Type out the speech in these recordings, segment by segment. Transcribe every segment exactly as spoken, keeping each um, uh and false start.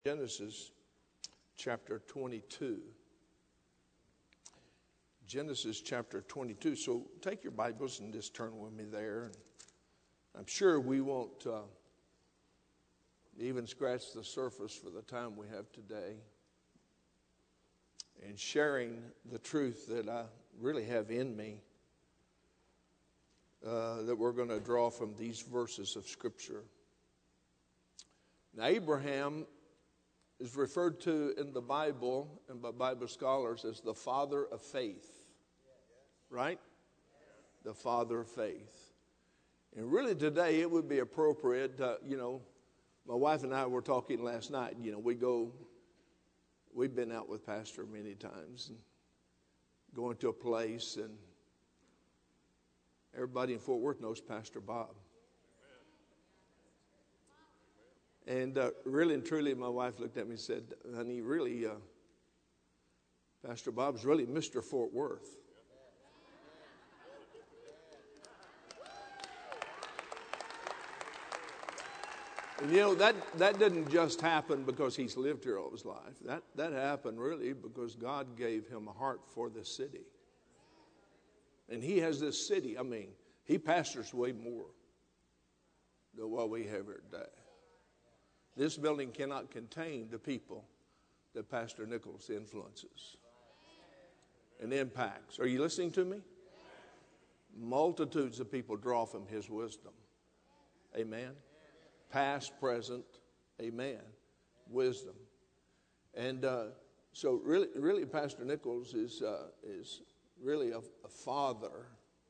Genesis chapter twenty-two. Genesis chapter twenty-two. So take your Bibles and just turn with me there. And I'm sure we won't uh, even scratch the surface for the time we have today in sharing the truth that I really have in me uh, that we're going to draw from these verses of Scripture. Now, Abraham is referred to in the Bible and by Bible scholars as the father of faith, right? The father of faith. And really today it would be appropriate, uh, you know, my wife and I were talking last night, you know, we go, we've been out with Pastor many times, and going to a place, and everybody in Fort Worth knows Pastor Bob. And uh, really and truly, my wife looked at me and said, honey, really, uh, Pastor Bob's really Mister Fort Worth. And you know, that, that didn't just happen because he's lived here all his life. That, that happened really because God gave him a heart for this city. And he has this city, I mean, he pastors way more than what we have here today. This building cannot contain the people that Pastor Nichols influences and impacts. Are you listening to me? Multitudes of people draw from his wisdom. Amen. Past, present, amen. Wisdom. And uh, so really, really Pastor Nichols is, uh, is really a, a father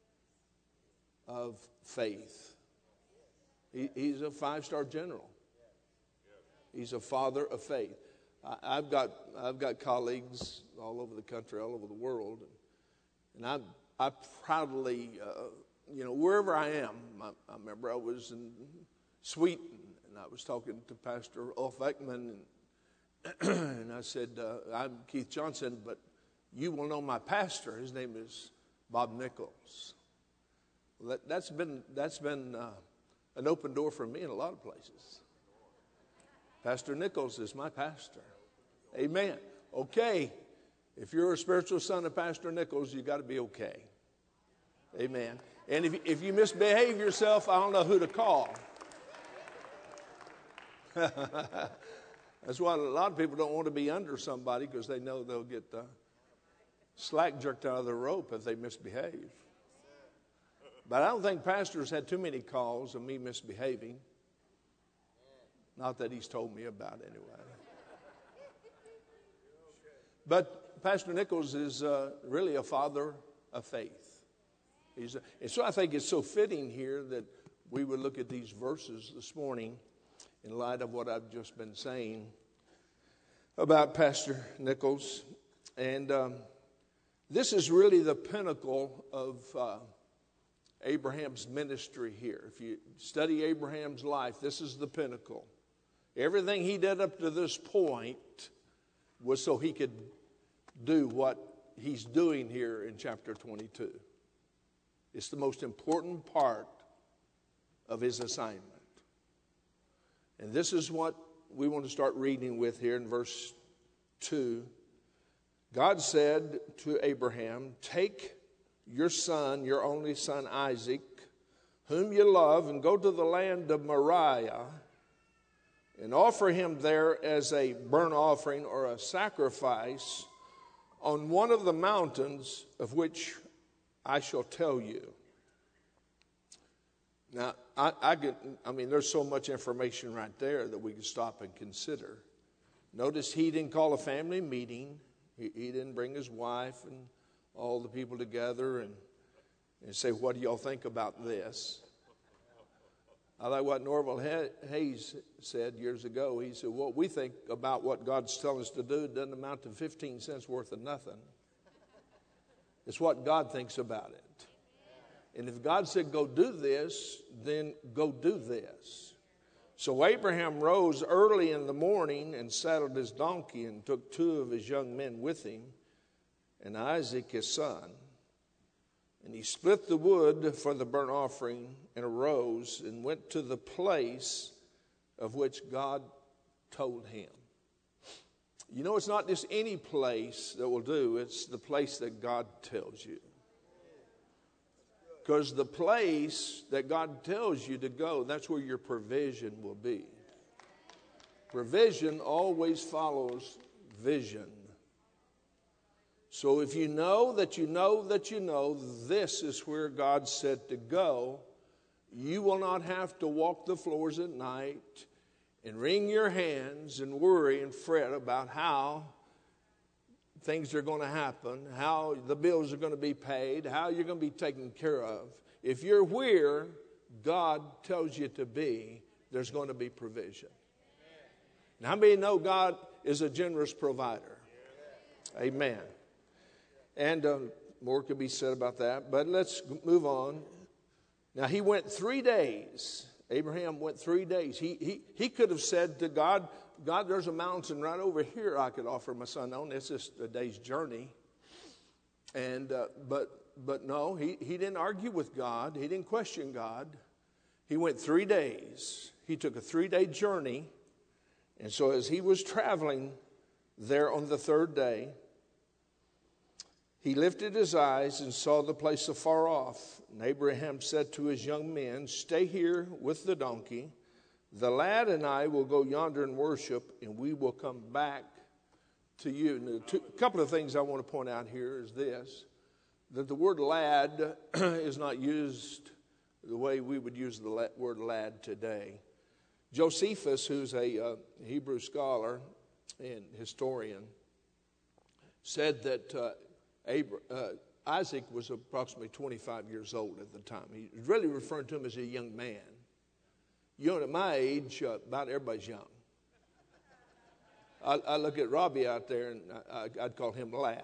of faith. He, he's a five-star general. He's a father of faith. I, I've got I've got colleagues all over the country, all over the world, and, and I I proudly, uh, you know, wherever I am. I, I remember I was in Sweden, and I was talking to Pastor Ulf Ekman, and, and I said, uh, "I'm Keith Johnson, but you will know my pastor. His name is Bob Nichols." Well, that, that's been that's been uh, an open door for me in a lot of places. Pastor Nichols is my pastor. Amen. Okay. If you're a spiritual son of Pastor Nichols, you got to be okay. Amen. And if, if you misbehave yourself, I don't know who to call. That's why a lot of people don't want to be under somebody, because they know they'll get uh, slack jerked out of the rope if they misbehave. But I don't think pastors had too many calls of me misbehaving. Not that he's told me about anyway. But Pastor Nichols is uh, really a father of faith. He's a, and so I think it's so fitting here that we would look at these verses this morning in light of what I've just been saying about Pastor Nichols. And um, this is really the pinnacle of uh, Abraham's ministry here. If you study Abraham's life, this is the pinnacle. Everything he did up to this point was so he could do what he's doing here in chapter twenty-two. It's the most important part of his assignment. And this is what we want to start reading with here in verse two. God said to Abraham, "Take your son, your only son Isaac, whom you love, and go to the land of Moriah, and offer him there as a burnt offering or a sacrifice on one of the mountains of which I shall tell you." Now, I, I, get, I mean, there's so much information right there that we can stop and consider. Notice he didn't call a family meeting. He, he didn't bring his wife and all the people together and, and say, "What do y'all think about this?" I like what Norval Hayes said years ago. He said, what we think about what God's telling us to do doesn't amount to fifteen cents worth of nothing. It's what God thinks about it. And if God said, go do this, then go do this. So Abraham rose early in the morning and saddled his donkey and took two of his young men with him and Isaac his son. And he split the wood for the burnt offering and arose and went to the place of which God told him. You know, it's not just any place that will do. It's the place that God tells you. Because the place that God tells you to go, that's where your provision will be. Provision always follows vision. So if you know that you know that you know this is where God said to go, you will not have to walk the floors at night and wring your hands and worry and fret about how things are going to happen, how the bills are going to be paid, how you're going to be taken care of. If you're where God tells you to be, there's going to be provision. Now, how many know God is a generous provider? Amen. And uh, more could be said about that, but let's move on. Now, he went three days. Abraham went three days. He, he, he could have said to God, God, there's a mountain right over here I could offer my son on. It's just a day's journey. And uh, but but no, he, he didn't argue with God. He didn't question God. He went three days. He took a three-day journey. And so as he was traveling there on the third day, he lifted his eyes and saw the place afar off. And Abraham said to his young men, stay here with the donkey. The lad and I will go yonder and worship, and we will come back to you. A couple of things I want to point out here is this, that the word lad is not used the way we would use the word lad today. Josephus, who's a uh, Hebrew scholar and historian, said that uh, Abraham, uh, Isaac was approximately twenty-five years old at the time. He was really referring to him as a young man. You know, at my age, uh, about everybody's young. I, I look at Robbie out there, and I, I'd call him lad.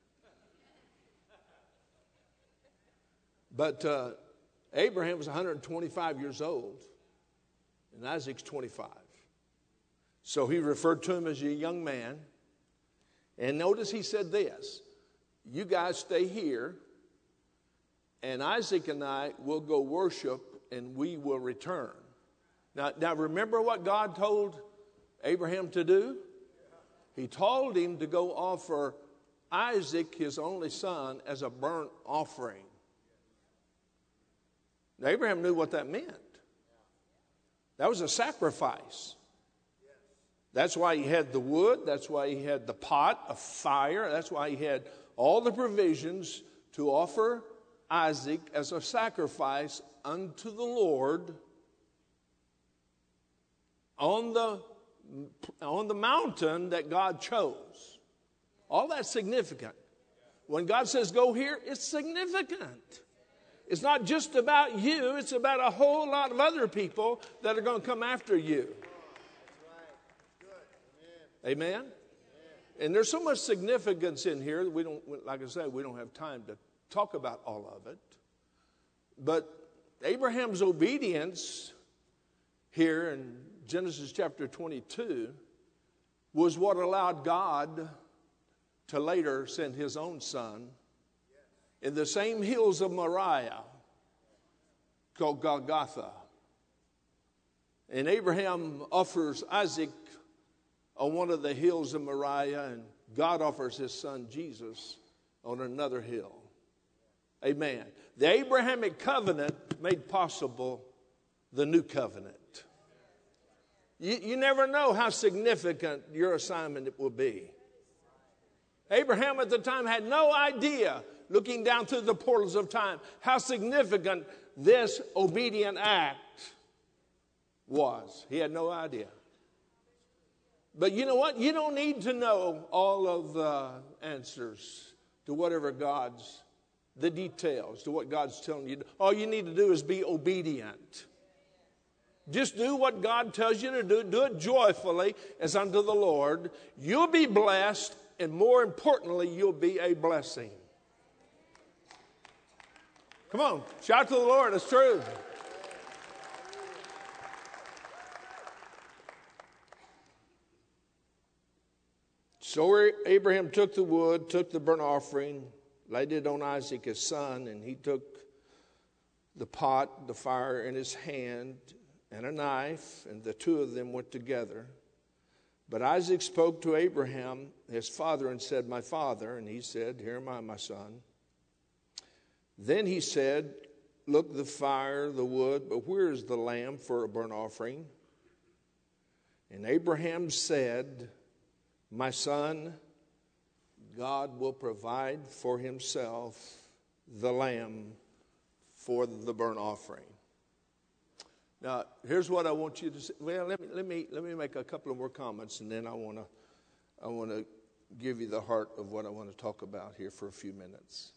But uh, Abraham was one hundred twenty-five years old, and Isaac's twenty-five. So he referred to him as a young man. And notice he said this, you guys stay here, and Isaac and I will go worship, and we will return. Now, now remember what God told Abraham to do? He told him to go offer Isaac, his only son, as a burnt offering. Now, Abraham knew what that meant. That was a sacrifice. That's why he had the wood. That's why he had the pot of fire. That's why he had all the provisions to offer Isaac as a sacrifice unto the Lord on the, on the mountain that God chose. All that's significant. When God says go here, it's significant. It's not just about you. It's about a whole lot of other people that are going to come after you. Amen? Amen? And there's so much significance in here that we don't, like I said, we don't have time to talk about all of it. But Abraham's obedience here in Genesis chapter twenty-two was what allowed God to later send his own son in the same hills of Moriah called Golgotha. And Abraham offers Isaac on one of the hills of Moriah, and God offers his son Jesus on another hill. Amen. The Abrahamic covenant made possible the new covenant. You, you never know how significant your assignment will be. Abraham at the time had no idea, looking down through the portals of time, how significant this obedient act was. He had no idea. But you know what? You don't need to know all of the answers to whatever God's, the details, to what God's telling you. All you need to do is be obedient. Just do what God tells you to do. Do it joyfully as unto the Lord. You'll be blessed, and more importantly, you'll be a blessing. Come on, shout to the Lord. It's true. So Abraham took the wood, took the burnt offering, laid it on Isaac his son, and he took the pot, the fire in his hand, and a knife, and the two of them went together. But Isaac spoke to Abraham, his father, and said, my father. And he said, here am I, my son. Then he said, look, the fire, the wood, but where is the lamb for a burnt offering? And Abraham said, my son, God will provide for himself the lamb for the burnt offering. Now, here's what I want you to say. Well, let me let me let me make a couple of more comments, and then I want to I want to give you the heart of what I want to talk about here for a few minutes.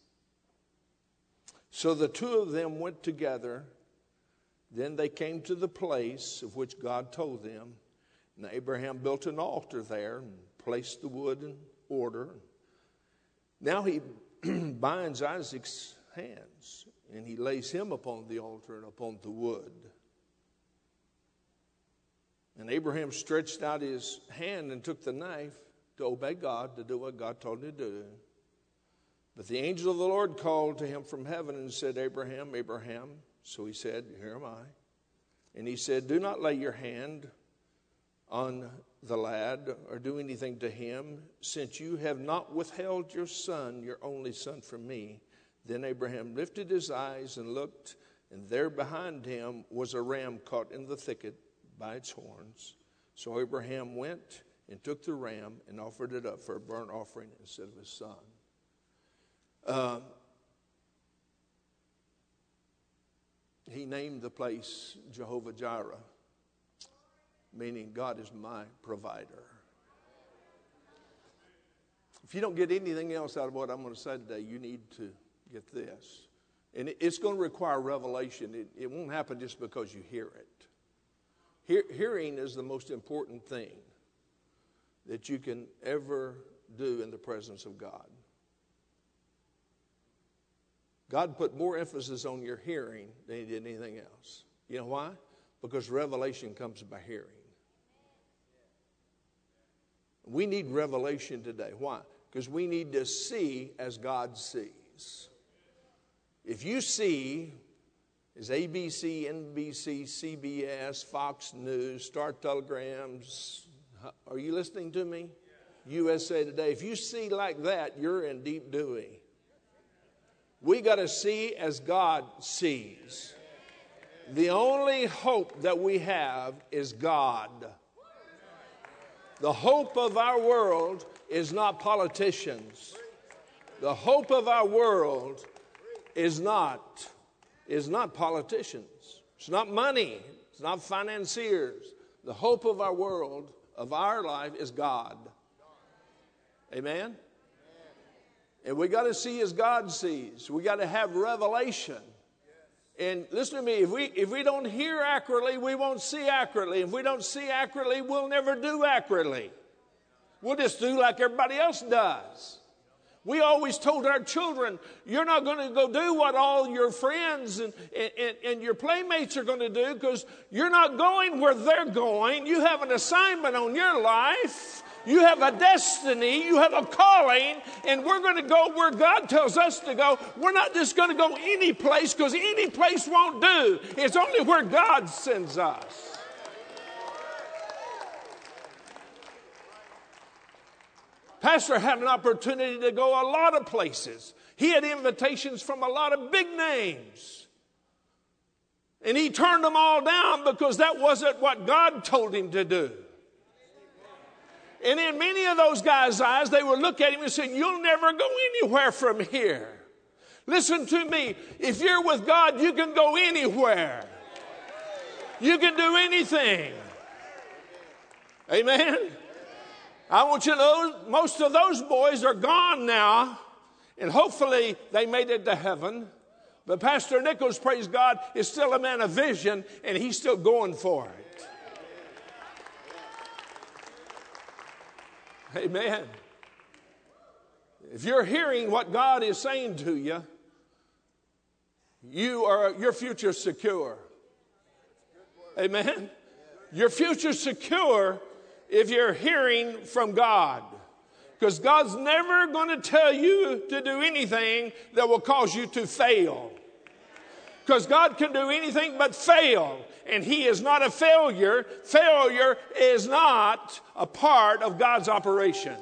So the two of them went together. Then they came to the place of which God told them. And Abraham built an altar there and placed the wood in order. Now he binds Isaac's hands, and he lays him upon the altar and upon the wood. And Abraham stretched out his hand and took the knife to obey God, to do what God told him to do. But the angel of the Lord called to him from heaven and said, Abraham, Abraham. So he said, here am I. And he said, do not lay your hand on the lad or do anything to him, since you have not withheld your son, your only son, from me. Then Abraham lifted his eyes and looked, and there behind him was a ram caught in the thicket by its horns. So Abraham went and took the ram and offered it up for a burnt offering instead of his son. Uh, he named the place Jehovah Jireh, meaning God is my provider. If you don't get anything else out of what I'm going to say today, you need to get this. And it's going to require revelation. It, it won't happen just because you hear it. Hear, hearing is the most important thing that you can ever do in the presence of God. God put more emphasis on your hearing than he did anything else. You know why? Because revelation comes by hearing. We need revelation today. Why? Because we need to see as God sees. If you see as A B C, N B C, C B S, Fox News, Star Telegrams, are you listening to me? U S A Today. If you see like that, you're in deep dewey. We got to see as God sees. The only hope that we have is God. The hope of our world is not politicians. The hope of our world is not, is not politicians. It's not money. It's not financiers. The hope of our world, of our life, is God. Amen? And we got to see as God sees. We got to have revelation. And listen to me, if we if we don't hear accurately, we won't see accurately. If we don't see accurately, we'll never do accurately. We'll just do like everybody else does. We always told our children, you're not going to go do what all your friends and, and, and your playmates are going to do, because you're not going where they're going. You have an assignment on your life. You have a destiny, you have a calling, and we're going to go where God tells us to go. We're not just going to go any place, because any place won't do. It's only where God sends us. Pastor had an opportunity to go a lot of places. He had invitations from a lot of big names. And he turned them all down because that wasn't what God told him to do. And in many of those guys' eyes, they would look at him and say, you'll never go anywhere from here. Listen to me. If you're with God, you can go anywhere. You can do anything. Amen? I want you to know, most of those boys are gone now. And hopefully they made it to heaven. But Pastor Nichols, praise God, is still a man of vision. And he's still going for it. Amen. If you're hearing what God is saying to you, you are your future secure. Amen. Your future secure if you're hearing from God. Because God's never going to tell you to do anything that will cause you to fail. Because God can do anything but fail. And he is not a failure. Failure is not a part of God's operation.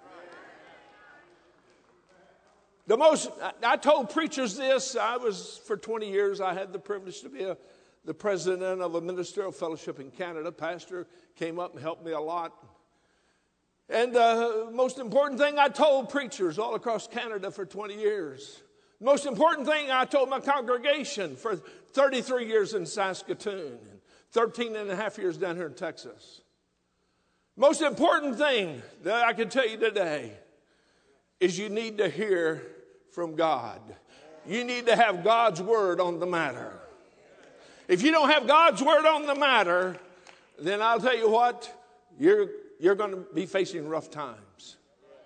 The most, I told preachers this. I was, for twenty years, I had the privilege to be a, the president of a ministerial fellowship in Canada. Pastor came up and helped me a lot. And the uh, most important thing I told preachers all across Canada for twenty years. Most important thing I told my congregation for thirty-three years in Saskatoon and thirteen and a half years down here in Texas. Most important thing that I can tell you today is you need to hear from God. You need to have God's word on the matter. If you don't have God's word on the matter, then I'll tell you what, you're, you're going to be facing rough times.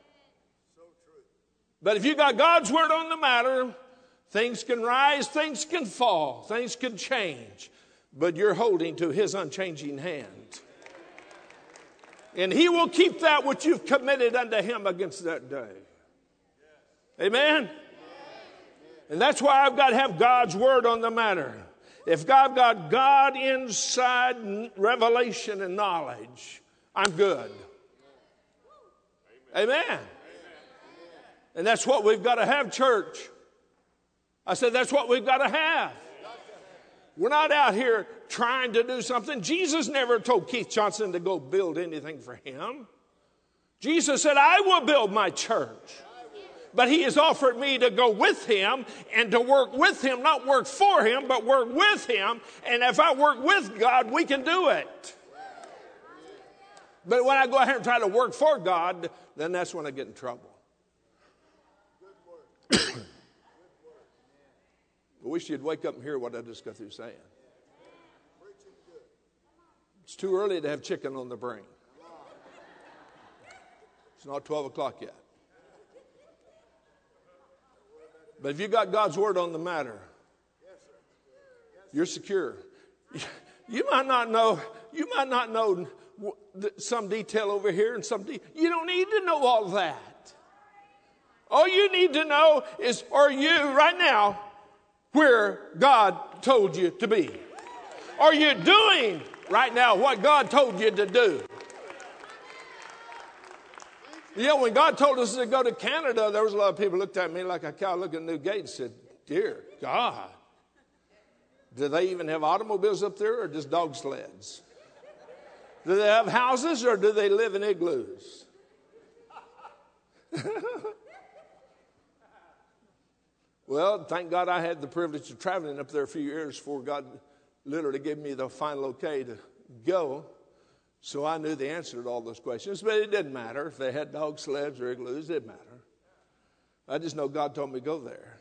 But if you got God's word on the matter, things can rise, things can fall, things can change. But you're holding to his unchanging hand. And he will keep that which you've committed unto him against that day. Amen? And that's why I've got to have God's word on the matter. If I've got God inside revelation and knowledge, I'm good. Amen. And that's what we've got to have, church. I said that's what we've got to have. We're not out here trying to do something. Jesus never told Keith Johnson to go build anything for him. Jesus said, I will build my church. But he has offered me to go with him and to work with him, not work for him, but work with him. And if I work with God, we can do it. But when I go ahead and try to work for God, then that's when I get in trouble. I wish you'd wake up and hear what I just got through saying. It's too early to have chicken on the brain. It's not twelve o'clock yet. But if you got God's word on the matter, you're secure. You might not know, you might not know some detail over here and some de- you don't need to know all that. All you need to know is, are you right now where God told you to be? Are you doing right now what God told you to do? You know, when God told us to go to Canada, there was a lot of people who looked at me like a cow looking at New Gate and said, dear God, do they even have automobiles up there or just dog sleds? Do they have houses or do they live in igloos? Well, thank God I had the privilege of traveling up there a few years before God literally gave me the final okay to go. So I knew the answer to all those questions, but it didn't matter if they had dog sleds or igloos. It didn't matter. I just know God told me to go there.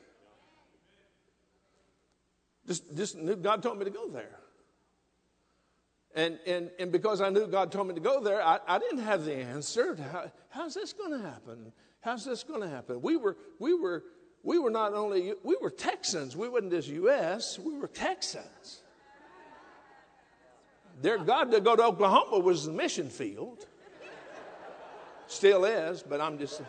Just, just knew God told me to go there. And, and, and because I knew God told me to go there, I, I didn't have the answer. To how, how's this going to happen? How's this going to happen? We were, we were, we were not only, we were Texans. We wasn't just U S, we were Texans. Their God to go to Oklahoma was the mission field. Still is, but I'm just...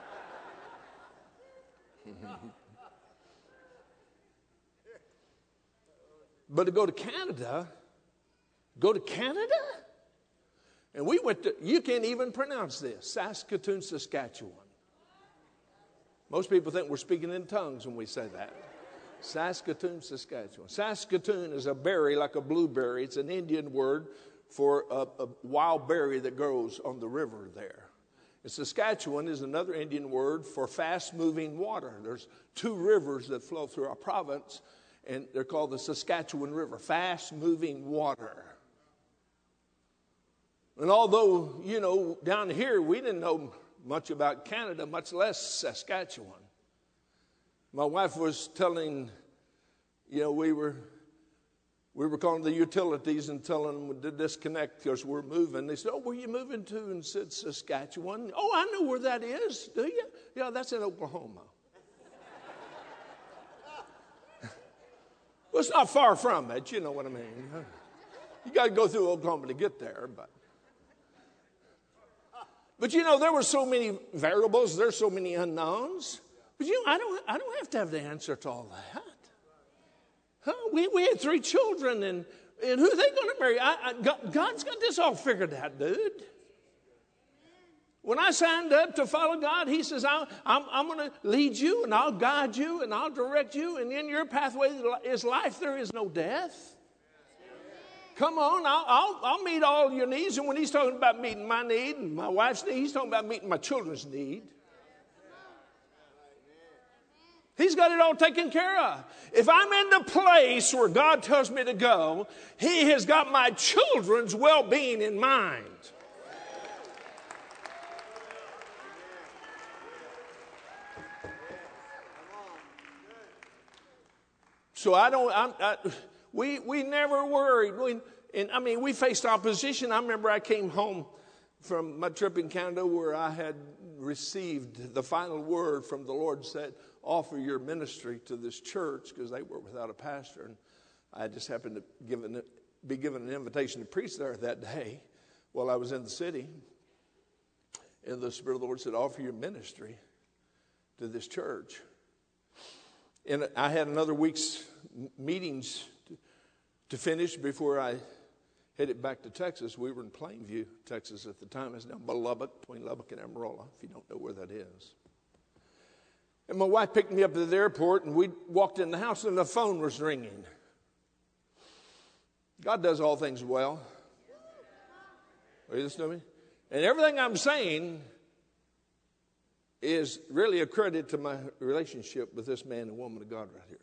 But to go to Canada, go to Canada? And we went to, you can't even pronounce this, Saskatoon, Saskatchewan. Most people think we're speaking in tongues when we say that. Saskatoon, Saskatchewan. Saskatoon is a berry like a blueberry. It's an Indian word for a, a wild berry that grows on the river there. And Saskatchewan is another Indian word for fast-moving water. There's two rivers that flow through our province, and they're called the Saskatchewan River, fast-moving water. And although, you know, down here we didn't know much about Canada, much less Saskatchewan. My wife was telling, you know, we were we were calling the utilities and telling them to disconnect because we're moving. They said, oh, where are you moving to? And said, Saskatchewan. Oh, I know where that is. Do you? Yeah, that's in Oklahoma. Well, it's not far from it. You know what I mean. You got to go through Oklahoma to get there. But, but you know, there were so many variables. There's so many unknowns. But you know, I don't, I don't have to have the answer to all that. Huh? We, we had three children, and, and who are they going to marry? I, I, God, God's got this all figured out, dude. When I signed up to follow God, he says, I'm, I'm, I'm going to lead you, and I'll guide you, and I'll direct you, and in your pathway is life. There is no death. Come on, I'll, I'll, I'll meet all your needs. And when he's talking about meeting my need and my wife's need, he's talking about meeting my children's need. He's got it all taken care of. If I'm in the place where God tells me to go, he has got my children's well-being in mind. So I don't, I'm, I, we we never worried. We, and I mean, we faced opposition. I remember I came home from my trip in Canada where I had received the final word from the Lord, said, offer your ministry to this church, because they were without a pastor. And I just happened to give an, be given an invitation to preach there that day while I was in the city. And the Spirit of the Lord said, offer your ministry to this church. And I had another week's meetings to, to finish before I headed back to Texas. We were in Plainview, Texas at the time. It's down by Lubbock, between Lubbock and Amarillo, if you don't know where that is. And my wife picked me up at the airport, and we walked in the house, and the phone was ringing. God does all things well. Are you listening to me? And everything I'm saying is really a credit to my relationship with this man and woman of God right here.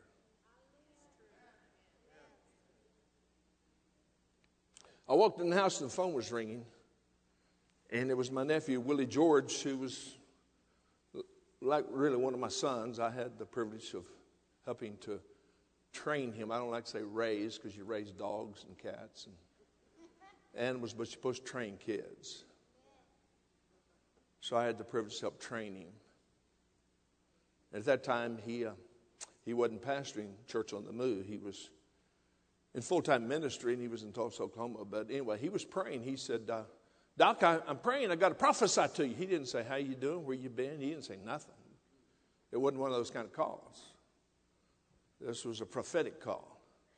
I walked in the house and the phone was ringing, and it was my nephew, Willie George, who was like really one of my sons. I had the privilege of helping to train him. I don't like to say raise, because you raise dogs and cats and animals, but you're supposed to train kids. So I had the privilege to help train him. At that time, he uh, he wasn't pastoring Church on the Move. He was in full-time ministry, and he was in Tulsa, Oklahoma. But anyway, he was praying. He said, uh, Doc, I, I'm praying. I got to prophesy to you. He didn't say, how you doing, where you been. He didn't say nothing. It wasn't one of those kind of calls. This was a prophetic call.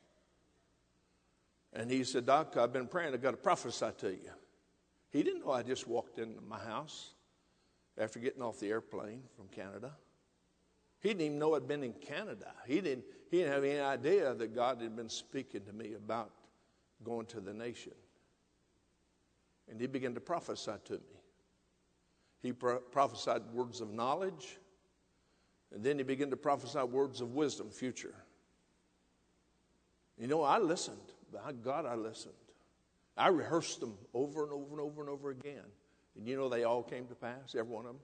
And he said, Doc, I've been praying. I got to prophesy to you. He didn't know I just walked into my house after getting off the airplane from Canada. He didn't even know I'd been in Canada. He didn't, he didn't have any idea that God had been speaking to me about going to the nation. And he began to prophesy to me. He pro- prophesied words of knowledge, and then he began to prophesy words of wisdom, future. You know, I listened. By God, I listened. I rehearsed them over and over and over and over again. And you know, they all came to pass, every one of them.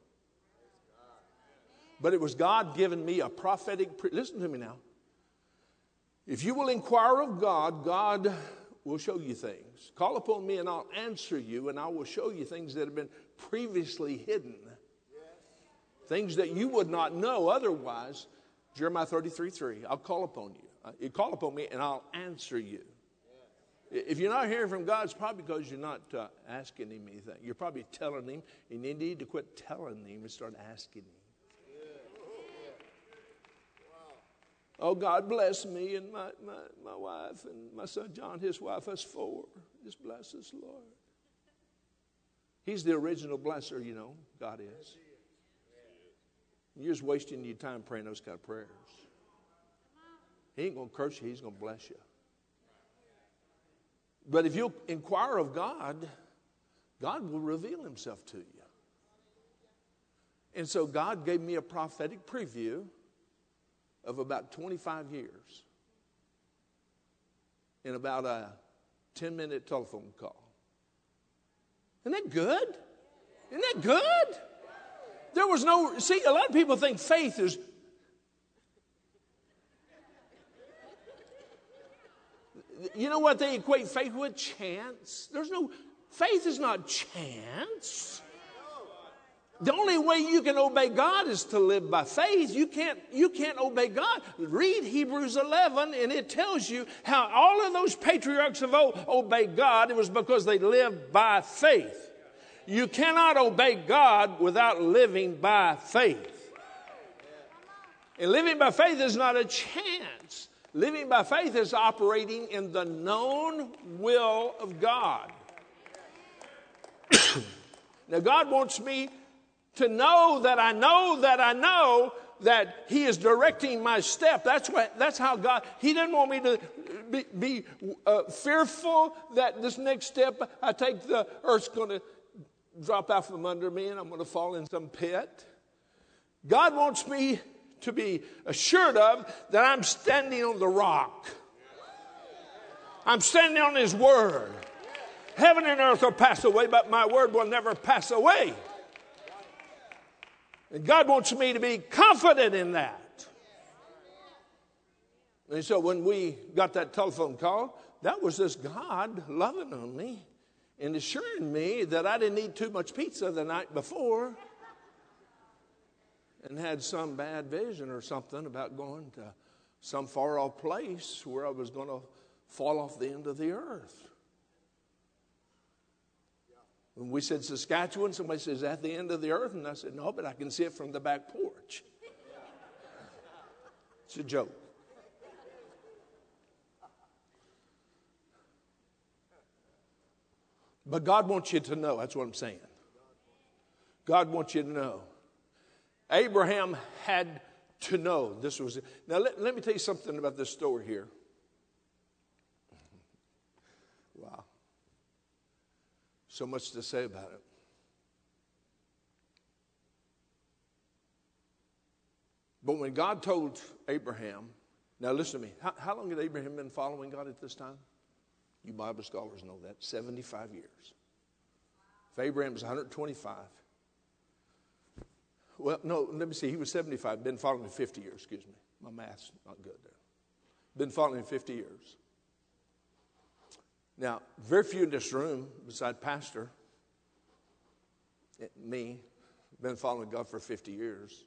But it was God giving me a prophetic, pre- listen to me now. If you will inquire of God, God will show you things. Call upon me and I'll answer you, and I will show you things that have been previously hidden. Things that you would not know otherwise. Jeremiah thirty-three three, I'll call upon you. You call upon me and I'll answer you. If you're not hearing from God, it's probably because you're not uh, asking him anything. You're probably telling him, and you need to quit telling him and start asking him. Oh, God bless me and my, my, my wife and my son John, his wife, us four. Just bless us, Lord. He's the original blesser, you know, God is. You're just wasting your time praying those kind of prayers. He ain't going to curse you, he's going to bless you. But if you'll inquire of God, God will reveal himself to you. And so God gave me a prophetic preview of about twenty-five years in about a ten-minute telephone call. Isn't that good? Isn't that good? There was no, see, a lot of people think faith is, you know what they equate faith with? Chance. There's no, faith is not chance. The only way you can obey God is to live by faith. You can't, you can't obey God. Read Hebrews eleven, and it tells you how all of those patriarchs of old obeyed God. It was because they lived by faith. You cannot obey God without living by faith. And living by faith is not a chance. Living by faith is operating in the known will of God. Now, God wants me to know that I know that I know that He is directing my step. That's what. That's how God. He didn't want me to be, be uh, fearful that this next step I take, the earth's going to drop out from under me and I'm going to fall in some pit. God wants me to be assured of that I'm standing on the rock. I'm standing on His word. Heaven and earth will pass away, but my word will never pass away. And God wants me to be confident in that. And so when we got that telephone call, that was this God loving on me and assuring me that I didn't eat too much pizza the night before and had some bad vision or something about going to some far off place where I was going to fall off the end of the earth. When we said Saskatchewan, somebody says, at the end of the earth? And I said, no, but I can see it from the back porch. It's a joke. But God wants you to know. That's what I'm saying. God wants you to know. Abraham had to know this was it. Now, let, let me tell you something about this story here. Wow. So much to say about it. But when God told Abraham, now listen to me, how, how long had Abraham been following God at this time? You Bible scholars know that, seventy-five years. If Abraham was one hundred twenty-five, well, no, let me see, he was seventy-five, been following him fifty years, excuse me. My math's not good there. Been following him fifty years. Now, very few in this room, beside Pastor, me, been following God for fifty years.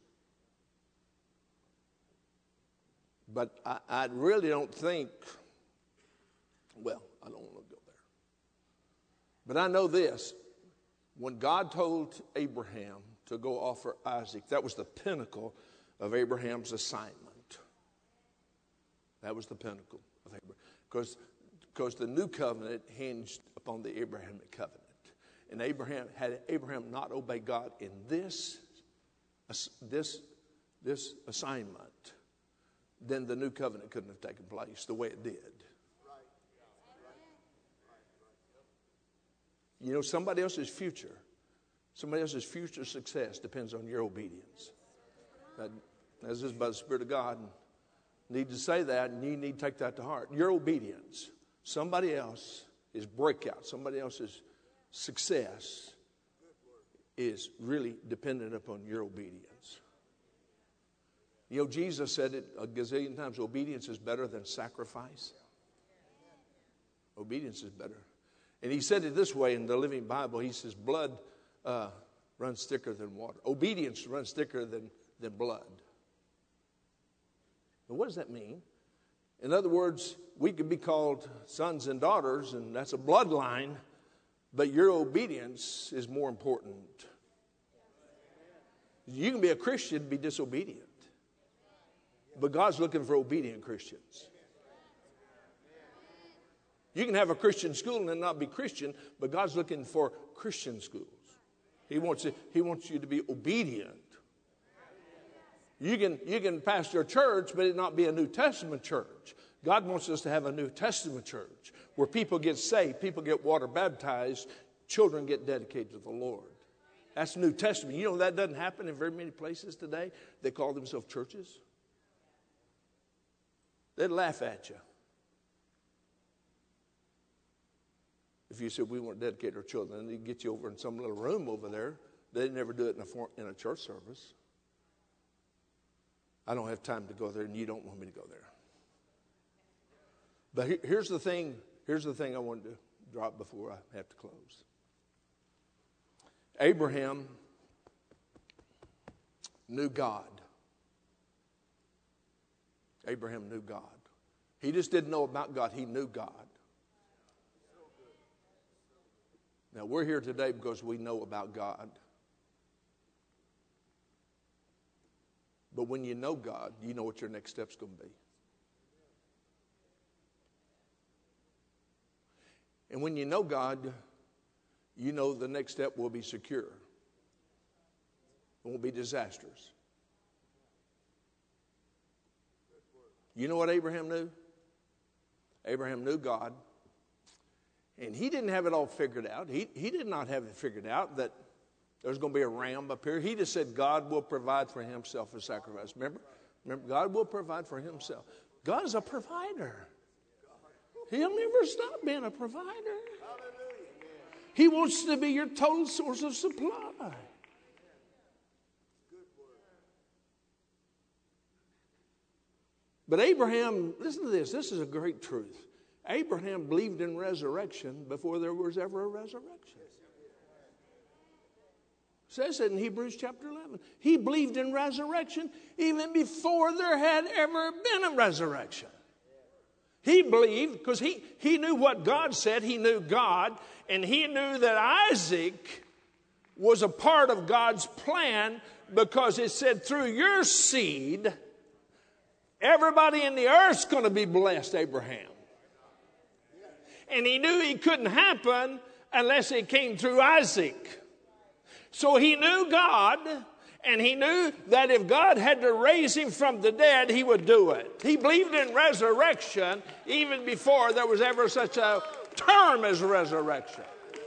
But I, I really don't think, well, I don't want to go there. But I know this. When God told Abraham to go offer Isaac, that was the pinnacle of Abraham's assignment. That was the pinnacle of Abraham. Because Because the new covenant hinged upon the Abrahamic covenant. And Abraham, had Abraham not obeyed God in this, this, this assignment, then the new covenant couldn't have taken place the way it did. You know, somebody else's future, somebody else's future success depends on your obedience. That, that's just by the Spirit of God. And need to say that, and you need to take that to heart. Your obedience. Somebody else is breakout. Somebody else's success is really dependent upon your obedience. You know, Jesus said it a gazillion times. Obedience is better than sacrifice. Obedience is better. And he said it this way in the Living Bible. He says, blood uh, runs thicker than water. Obedience runs thicker than, than blood. Now, what does that mean? In other words, we could be called sons and daughters, and that's a bloodline, but your obedience is more important. You can be a Christian and be disobedient, but God's looking for obedient Christians. You can have a Christian school and not be Christian, but God's looking for Christian schools. He wants you, he wants you to be obedient. You can, you can pastor a church, but it not be a New Testament church. God wants us to have a New Testament church where people get saved, people get water baptized, children get dedicated to the Lord. That's New Testament. You know that doesn't happen in very many places today. They call themselves churches. They'd laugh at you if you said we want to dedicate our children. And they'd get you over in some little room over there. They'd never do it in a, form, in a church service. I don't have time to go there, and you don't want me to go there. But here's the thing. Here's the thing I wanted to drop before I have to close. Abraham knew God. Abraham knew God. He just didn't know about God. He knew God. Now, we're here today because we know about God. But when you know God, you know what your next step's going to be. And when you know God, you know the next step will be secure. It won't be disastrous. You know what Abraham knew? Abraham knew God. And he didn't have it all figured out. He, he did not have it figured out that there's going to be a ram up here. He just said God will provide for himself a sacrifice. Remember? Remember, God will provide for himself. God is a provider. He'll never stop being a provider. He wants to be your total source of supply. But Abraham, listen to this. This is a great truth. Abraham believed in resurrection before there was ever a resurrection. It says it in Hebrews chapter eleven. He believed in resurrection even before there had ever been a resurrection. He believed because he, he knew what God said. He knew God. And he knew that Isaac was a part of God's plan because it said through your seed, everybody in the earth's going to be blessed, Abraham. And he knew it couldn't happen unless it came through Isaac. So he knew God, and he knew that if God had to raise him from the dead, he would do it. He believed in resurrection even before there was ever such a term as resurrection.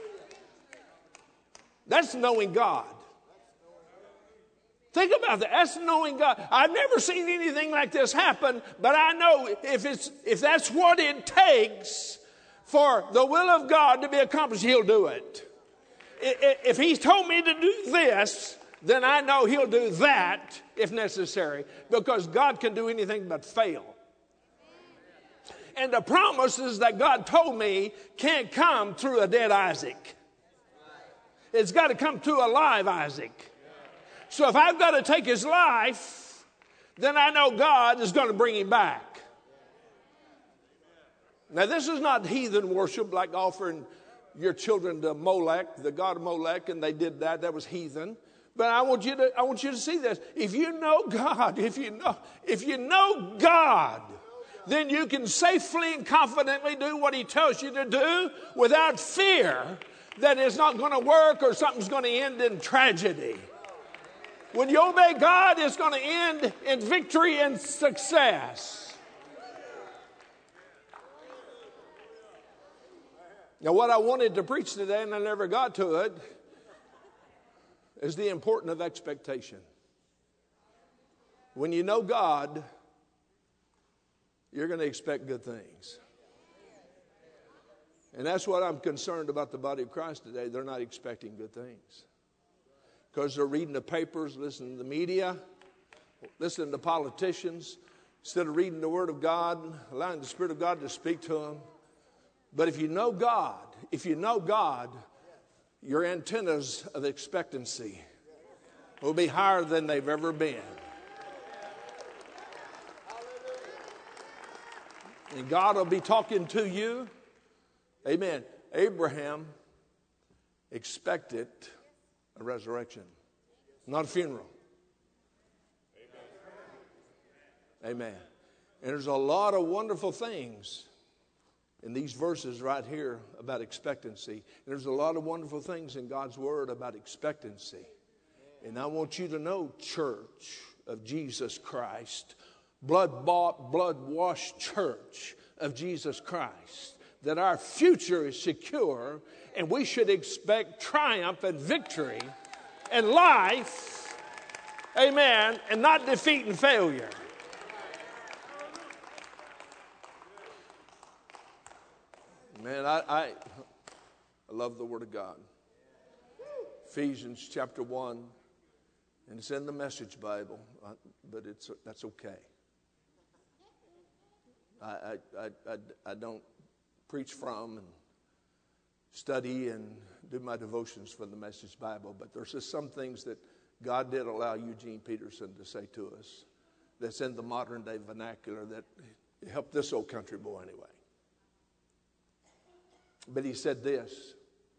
That's knowing God. Think about that. That's knowing God. I've never seen anything like this happen, but I know if it's if that's what it takes for the will of God to be accomplished, he'll do it. If he's told me to do this, then I know he'll do that if necessary, because God can do anything but fail. And the promises that God told me can't come through a dead Isaac. It's got to come through a live Isaac. So if I've got to take his life, then I know God is going to bring him back. Now, this is not heathen worship like offering your children to Molech, the god of Molech, and they did that. That was heathen. But I want you to, I want you to see this. If you know God, if you know, if you know God, then you can safely and confidently do what he tells you to do without fear that it's not going to work or something's going to end in tragedy. When you obey God, it's going to end in victory and success. Now, what I wanted to preach today, and I never got to it, is the importance of expectation. When you know God, you're going to expect good things. And that's what I'm concerned about the body of Christ today. They're not expecting good things. Because they're reading the papers, listening to the media, listening to politicians, instead of reading the Word of God, allowing the Spirit of God to speak to them. But if you know God, if you know God, your antennas of expectancy will be higher than they've ever been. And God will be talking to you. Amen. Abraham expected a resurrection, not a funeral. Amen. And there's a lot of wonderful things in these verses right here about expectancy. And there's a lot of wonderful things in God's Word about expectancy. And I want you to know, church of Jesus Christ, blood-bought, blood-washed church of Jesus Christ, that our future is secure and we should expect triumph and victory and life, amen, and not defeat and failure. Man, I, I, I love the Word of God. Ephesians chapter one, and it's in the Message Bible, but it's that's okay. I, I, I, I don't preach from and study and do my devotions from the Message Bible, but there's just some things that God did allow Eugene Peterson to say to us that's in the modern day vernacular that helped this old country boy anyway. But he said this: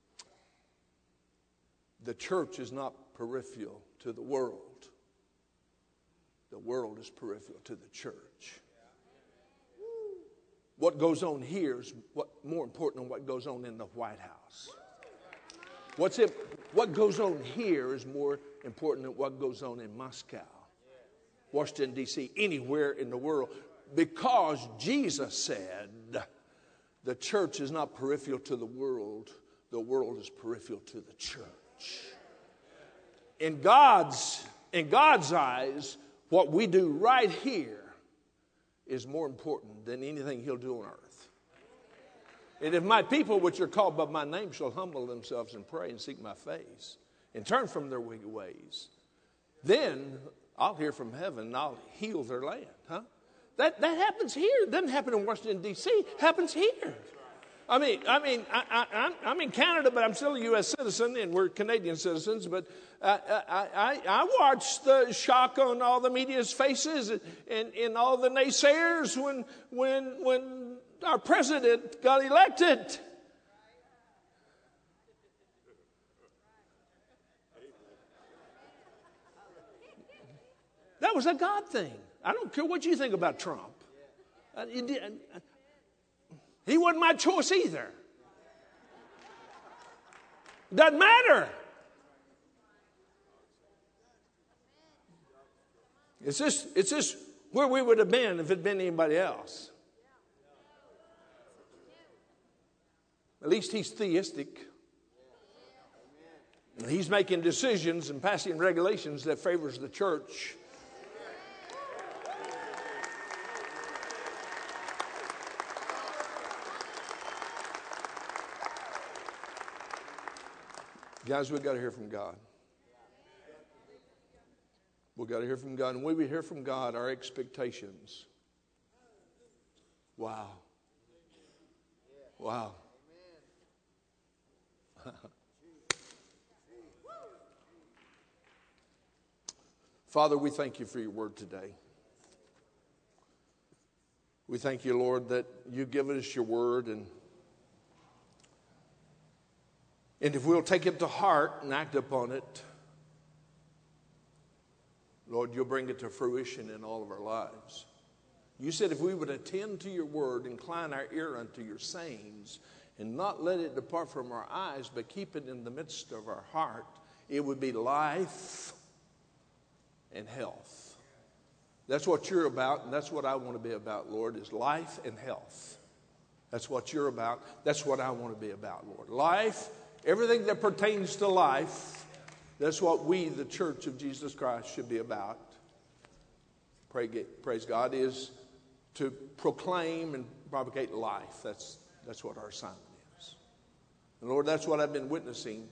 the church is not peripheral to the world. The world is peripheral to the church. what goes on here is what, more important than what goes on in the White House. What's it, what goes on here is more important than what goes on in Moscow, Washington, D C, anywhere in the world. Because Jesus said the church is not peripheral to the world. The world is peripheral to the church. In God's, in God's eyes, what we do right here is more important than anything he'll do on earth. And if my people, which are called by my name, shall humble themselves and pray and seek my face and turn from their wicked ways, then I'll hear from heaven and I'll heal their land. Huh? That, that happens here. It doesn't happen in Washington, D C It happens here. I mean, I mean, I, I, I'm, I'm in Canada, but I'm still a U S citizen, and we're Canadian citizens. But uh, I, I, I watched the shock on all the media's faces and, and, and all the naysayers when, when, when our president got elected. That was a God thing. I don't care what you think about Trump. Uh, you did, uh, He wasn't my choice either. Doesn't matter. It's just, it's just where we would have been if it had been anybody else. At least he's theistic. And he's making decisions and passing regulations that favors the church. Guys, we've got to hear from God. We've got to hear from God. And when we hear from God, our expectations. Wow. Wow. Father, we thank you for your word today. We thank you, Lord, that you've given us your word, and And if we'll take it to heart and act upon it, Lord, you'll bring it to fruition in all of our lives. You said if we would attend to your word, incline our ear unto your sayings, and not let it depart from our eyes, but keep it in the midst of our heart, it would be life and health. That's what you're about, and that's what I want to be about, Lord, is life and health. That's what you're about. That's what I want to be about, Lord. Life, everything that pertains to life, that's what we, the Church of Jesus Christ, should be about. Pray, praise God, is to proclaim and propagate life. That's, that's what our assignment is. And Lord, that's what I've been witnessing.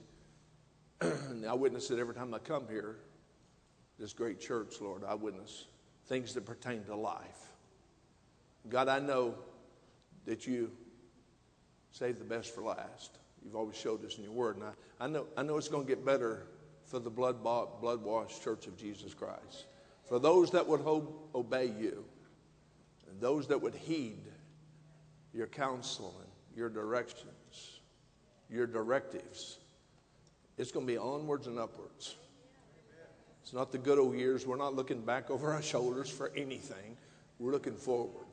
I witness it every time I come here. This great church, Lord, I witness things that pertain to life. God, I know that you save the best for last. You've always showed us in your word. And I, I know I know it's going to get better for the blood-bought, blood-washed Church of Jesus Christ. For those that would ho- obey you, and those that would heed your counsel and your directions, your directives, it's going to be onwards and upwards. It's not the good old years. We're not looking back over our shoulders for anything. We're looking forward.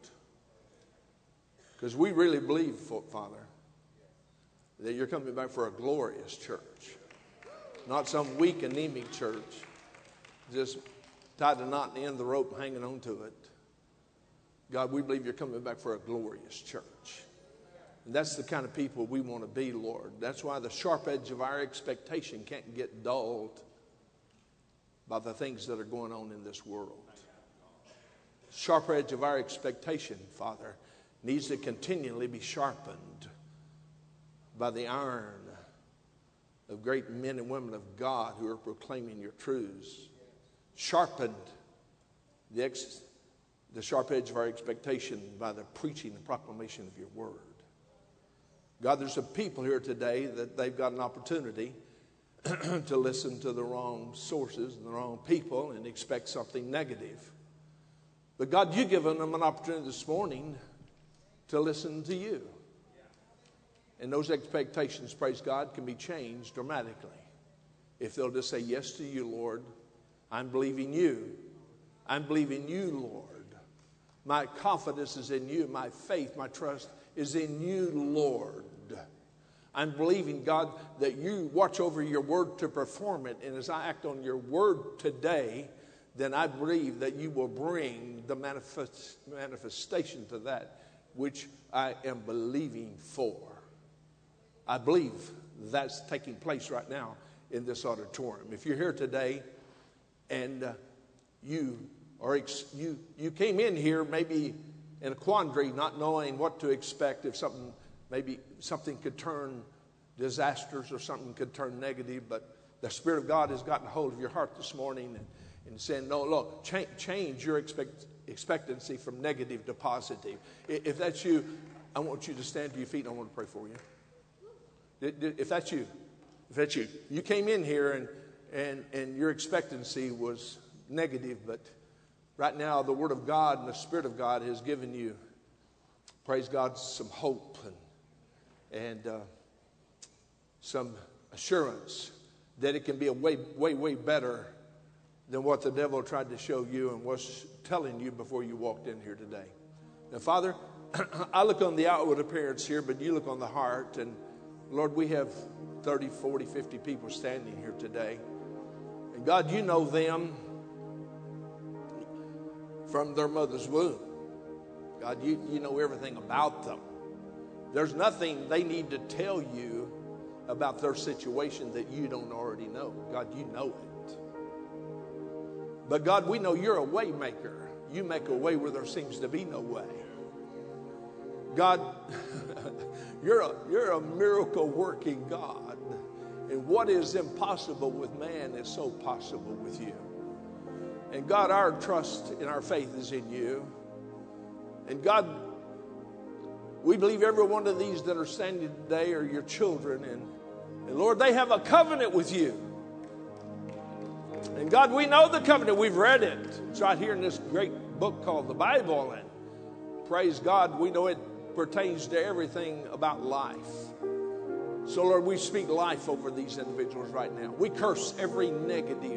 Because we really believe, Father, that you're coming back for a glorious church. Not some weak, anemic church, just tied a knot in the end of the rope and hanging on to it. God, we believe you're coming back for a glorious church. And that's the kind of people we want to be, Lord. That's why the sharp edge of our expectation can't get dulled by the things that are going on in this world. Sharp edge of our expectation, Father, needs to continually be sharpened by the iron of great men and women of God who are proclaiming your truths. Sharpened the, ex, the sharp edge of our expectation by the preaching and proclamation of your word. God, there's some people here today that they've got an opportunity to listen to the wrong sources and the wrong people and expect something negative. But God, you've given them an opportunity this morning to listen to you. And those expectations, praise God, can be changed dramatically if they'll just say yes to you, Lord. I'm believing you. I'm believing you, Lord. My confidence is in you. My faith, my trust is in you, Lord. I'm believing, God, that you watch over your word to perform it. And as I act on your word today, then I believe that you will bring the manifest, manifestation to that which I am believing for. I believe that's taking place right now in this auditorium. If you're here today and uh, you or ex- you you came in here maybe in a quandary, not knowing what to expect, if something maybe something could turn disastrous or something could turn negative, but the Spirit of God has gotten a hold of your heart this morning and, and saying, no, look, cha- change your expect- expectancy from negative to positive. If that's you, I want you to stand to your feet and I want to pray for you. If that's you, if that's you, you came in here and and and your expectancy was negative, but right now the Word of God and the Spirit of God has given you, praise God, some hope and and uh, some assurance that it can be a way way way better than what the devil tried to show you and was telling you before you walked in here today. Now, Father, I look on the outward appearance here, but you look on the heart. And Lord, we have thirty, forty, fifty people standing here today. And God, you know them from their mother's womb. God, you, you know everything about them. There's nothing they need to tell you about their situation that you don't already know. God, you know it. But God, we know you're a way maker. You make a way where there seems to be no way. God, you're a, you're a miracle working God. And what is impossible with man is so possible with you. And God, our trust and our faith is in you. And God, we believe every one of these that are standing today are your children. And, and Lord, they have a covenant with you. And God, we know the covenant. We've read it. It's right here in this great book called the Bible. And praise God, we know it pertains to everything about life. So, Lord, we speak life over these individuals right now. We curse every negative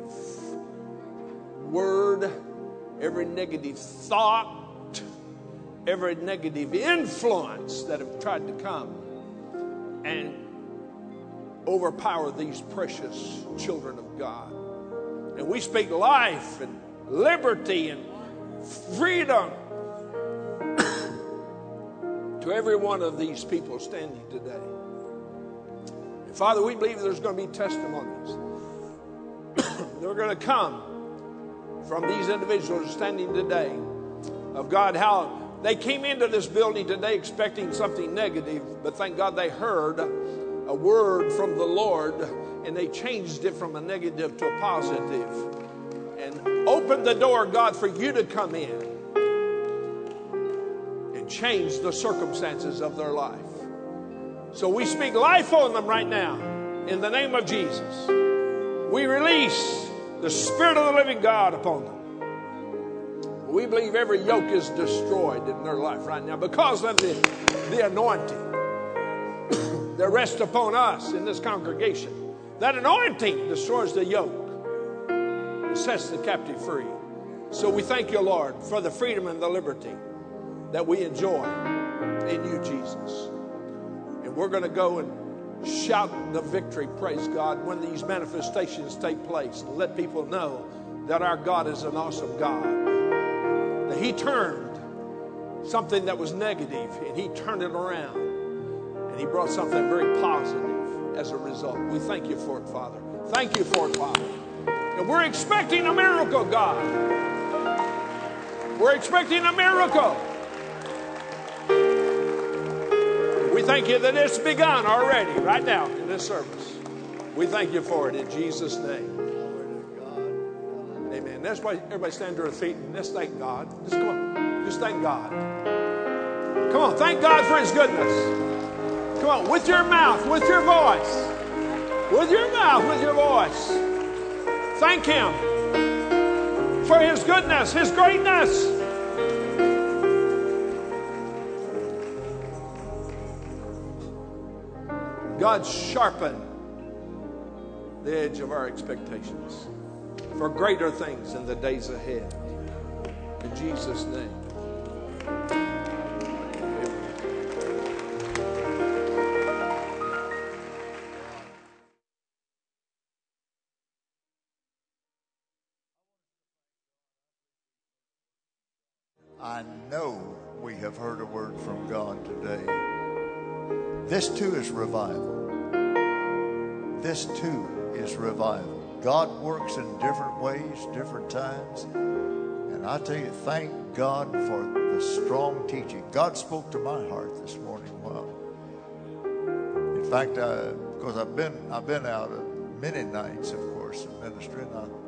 word, every negative thought, every negative influence that have tried to come and overpower these precious children of God. And we speak life and liberty and freedom to every one of these people standing today. And Father, we believe there's going to be testimonies that are going to come from these individuals standing today of God, how they came into this building today expecting something negative, but thank God they heard a word from the Lord and they changed it from a negative to a positive and opened the door, God, for you to come in and change the circumstances of their life. So we speak life on them right now in the name of Jesus. We release the Spirit of the living God upon them. We believe every yoke is destroyed in their life right now because of the, the anointing that rests upon us in this congregation. That anointing destroys the yoke and sets the captive free. So we thank you, Lord, for the freedom and the liberty that we enjoy in you, Jesus. And we're going to go and shout the victory, praise God, when these manifestations take place. And let people know that our God is an awesome God. That He turned something that was negative and He turned it around. And He brought something very positive as a result. We thank you for it, Father. Thank you for it, Father. And we're expecting a miracle, God. We're expecting a miracle. We thank you that it's begun already, right now, in this service. We thank you for it in Jesus' name. Amen. That's why everybody stand to their feet and let's thank God. Just come on. Just thank God. Come on. Thank God for His goodness. Come on. With your mouth, with your voice. With your mouth, with your voice. Thank Him for His goodness, His greatness. God, sharpen the edge of our expectations for greater things in the days ahead. In Jesus' name. I know we have heard a word from God today. This too is revival. This too is revival. God works in different ways, different times. And I tell you, thank God for the strong teaching. God spoke to my heart this morning. Wow. In fact, I, because I've been I've been out many nights, of course, in ministry, and I